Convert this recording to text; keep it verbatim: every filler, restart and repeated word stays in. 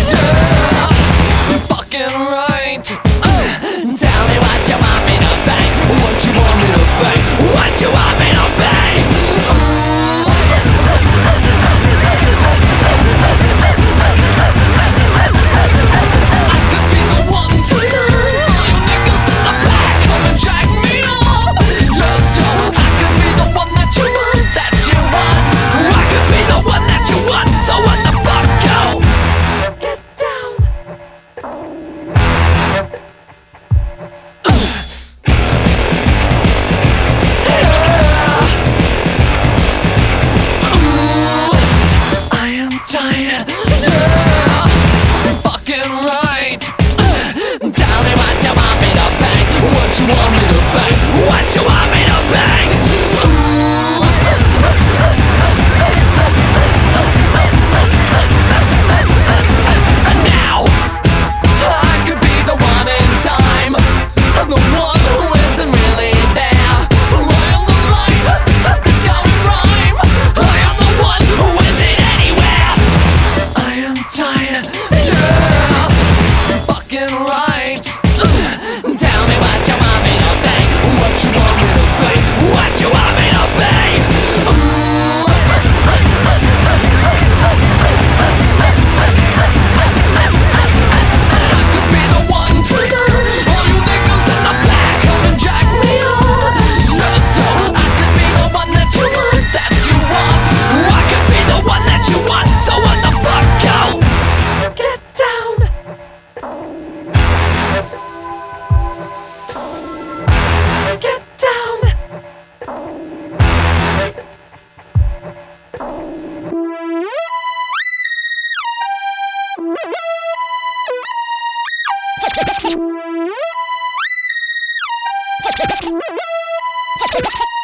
Yeah, fucking right. Uh, tell me what you want me to bang. What you want me to bang. What you want me to bang. Mm. I could be the one to all you niggas in the back come and jack me off. Yes, so I could be the one that you want, that you want. I could be the one that you want. So what the fuck, go? Get down. I am tired. Yeah, fucking right. Uh, tell me what you want me to bang. What you want me to bang. What you want me to bang. Mm. Now I could be the one in time. I'm the one who isn't really there. I am the light, discovered rhyme. I am the one who isn't anywhere. I am tired, yeah, fucking right. Uh, tell me what you want me to bang. What you want me to bang. What you want me to bang. Mm. I could be the one to all you niggas in the back come and jack me off. Yeah, so I could be the one that you want, that you want. I could be the one that you want. So what the fuck, go? Get down. Get down. Thank you.